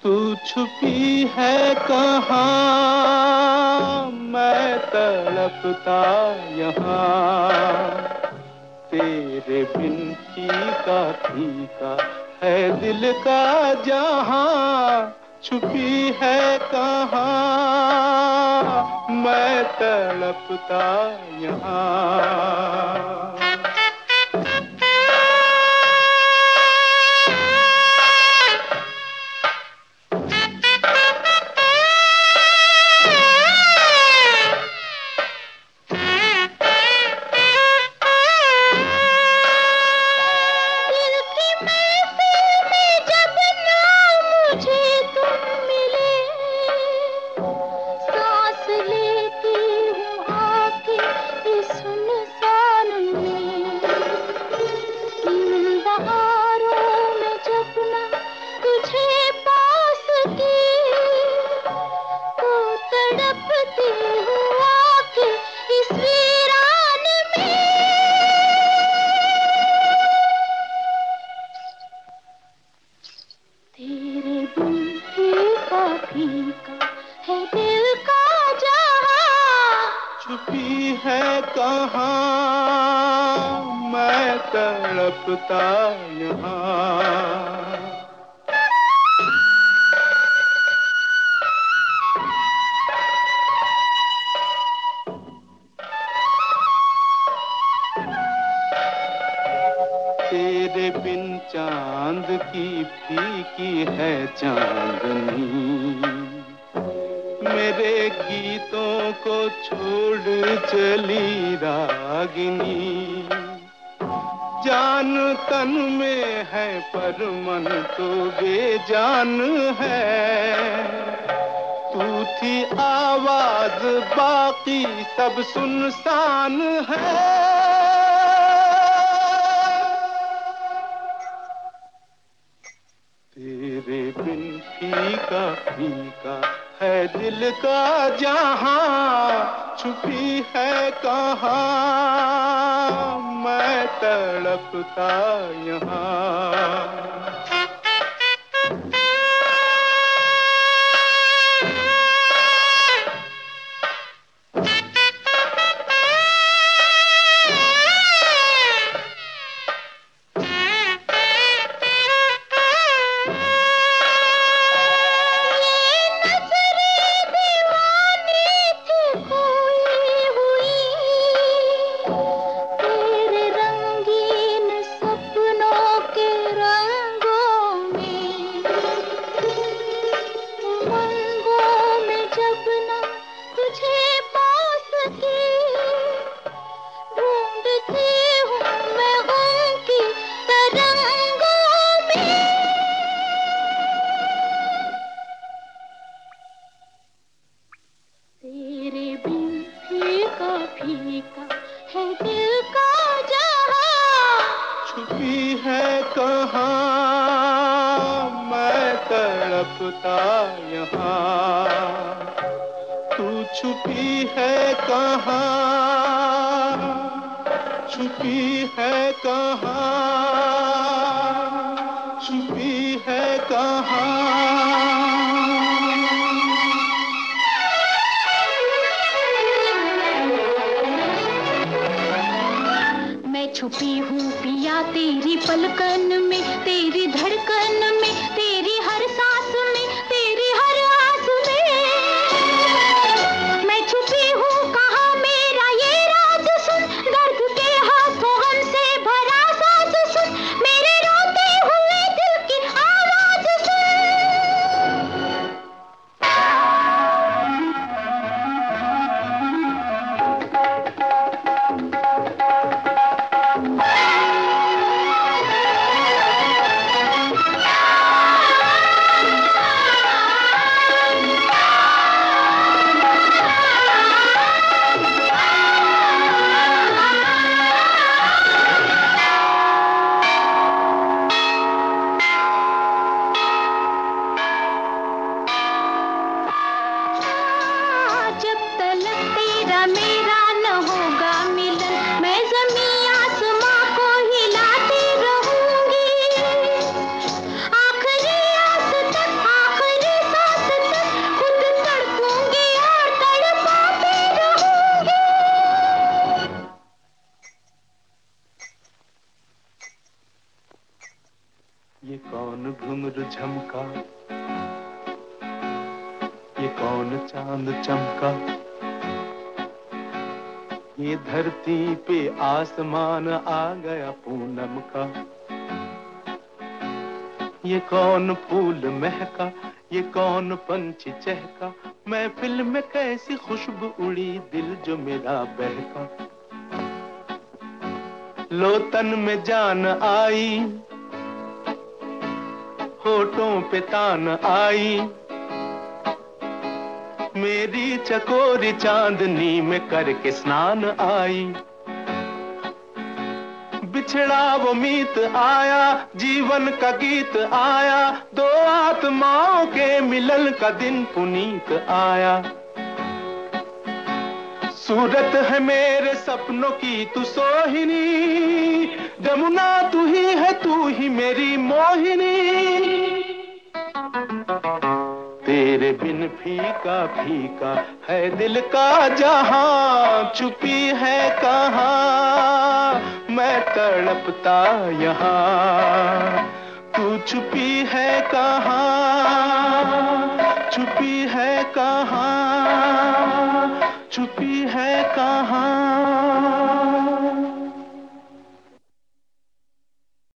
तू छुपी है कहाँ, मैं तड़पता यहाँ। तेरे बिन फीका है दिल का जहां। छुपी है कहाँ, मैं तड़पता यहाँ। फीका है दिल का जहां। छुपी है कहाँ, मैं तड़पता यहाँ। तेरे बिन चांद की फीकी है चांदनी, मेरे गीतों को छोड़ चली रागिनी। जान तन में है पर मन तो बेजान है। तू थी आवाज बाकी सब सुनसान है। तेरे बिन फीका है दिल का जहां। छुपी है कहाँ, मैं तड़पता यहाँ। फीका है दिल का जहां। छुपी है कहाँ, मैं तड़पता यहाँ। तू छुपी है कहाँ, छुपी है कहाँ, छुपी है कहाँ। छुपी हूँ पिया तेरी पलकन में, तेरी धड़कन में, तेरी हर सांस में, तेरी हर आस में। मैं छुपी हूँ कहाँ मेरा ये राज सुन, दर्द के हाथों हमसे भरा सांस सुन, मेरे रोते हुए दिल की आवाज सुन। ये कौन चांद चमका, ये धरती पे आसमान आ गया पूनम का। ये कौन फूल महका, ये कौन पंछी चहका, महफिल में कैसी खुशबू उड़ी, दिल जो मेरा बहका। लो तन में जान आई, होठों पे तान आई, मेरी चकोरी चांदनी में करके स्नान आई। बिछड़ा वो मीत आया, जीवन का गीत आया, दो आत्माओं के मिलन का दिन पुनीत आया। सूरत है मेरे सपनों की तू सोहिनी, जमुना तू ही है, तू ही मेरी मोहिनी। तेरे बिन फीका फीका है दिल का जहां, छुपी है कहाँ मैं तड़पता यहाँ। तू छुपी है कहाँ, छुपी है कहाँ, छुपी है कहाँ।